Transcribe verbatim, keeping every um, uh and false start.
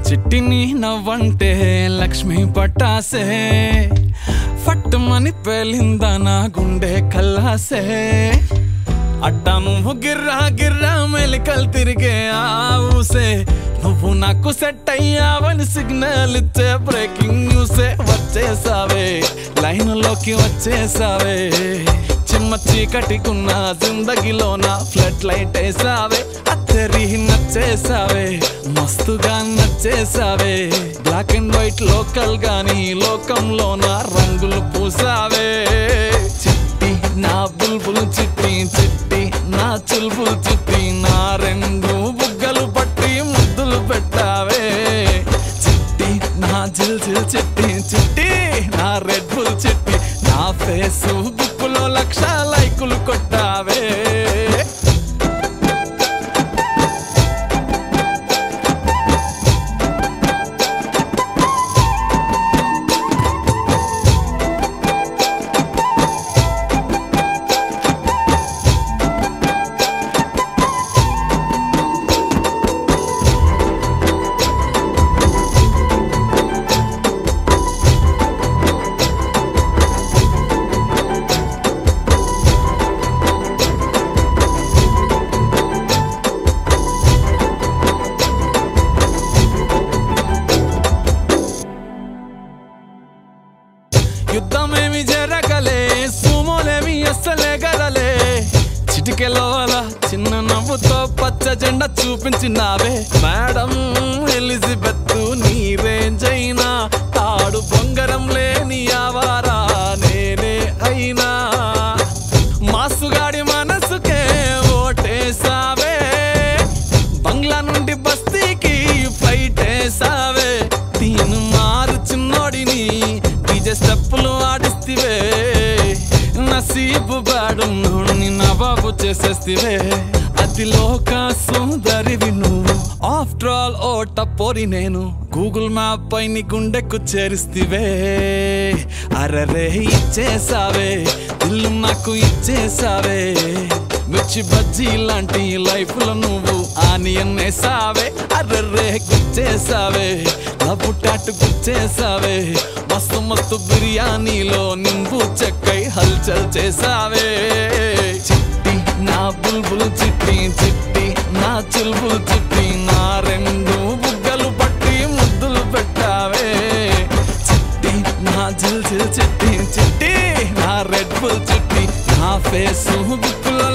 చిట్టిని నవ్వంటే లక్ష్మి పట్టాసే ఫట్టుమని పేలిందా నా గుండె కల్లాసే అట్టా నువ్వు గిర్రా గిర్రా మెలికలు తిరిగే ఆవుసే నువ్వు నాకు సెట్ అయ్యావని సిగ్నల్ ఇచ్చే బ్రేకింగ్ న్యూసే వచ్చేసావే లైన్లోకి వచ్చేసావే చిమ్మ చీకటికున్న జిందగీలో నా ఫ్లడ్ లైట్ వేసావే అత్తరి నచ్చేసావే మస్తుగా నచ్చేసావే బ్లాక్ అండ్ వైట్ లోకల్ గాని లోకంలో నా రంగులు పూసావే చిట్టి నా బుల్బుల్ చిట్టి చిట్టి నా చుల్బుల్ చిట్టి నా రెండు బుగ్గలు పట్టి ముద్దులు పెట్టావే చిట్టి నా జిల్ జిల్ చిట్టి చిట్టి నా రెడ్ బుల్ చిట్టి నా ఫేస్బుక్ లో లక్ష లైకులు కొట్టావే యుద్ధమేమి జరగలే సుమోలేమి అస్సలే గదలే చిటికెలో అలా చిన్న నవ్వుతో పచ్చ జెండా చూపించినావే మేడం ఎలిజబెత్ నీ రేంజ్ అయినా తాడు బొంగరం లేని ఆవారా నేనే అయినా మాసుగాడి మనసుకే ఓటేసావే బంగ్లా నుండి బస్తీకి ఫ్లైట్ వేసావే తీను మారు చిన్నోడిని స్టెప్పులు ఆడిస్తివే నసీబు బాడు నోడిని నవాబు చేసేస్తివే అతి లోక సుందరివి నువ్వు ఆఫ్టర్ ఆల్ ఓ టపోరి నేను గూగుల్ మ్యాప్ పై నీ గుండెకు చేరిస్తివే అరరే ఇచ్చేసావే ఇల్లు నాకు ఇచ్చేసావే మిర్చి బజ్జీ లాంటి లైఫ్ లో నువ్వు ఆనియన్ వేసావే అర్రే గుచ్చేసావే లవ్వు టాటు గుచ్చేసావే మస్తు మస్తు బిర్యానీలో నింబు చెక్కై హల్చల్ చేసావే చిట్టి నా బుల్బుల్ చిట్టి చిట్టి నా చుల్బుల్ చిట్టి నా రెండు బుగ్గలు పట్టి ముద్దులు పెట్టావే చిట్టి నా జిల్ జిల్ చిట్టి చిట్టి నా రెడ్ బుల్ చిట్టి నా ఫేస్బుక్ లో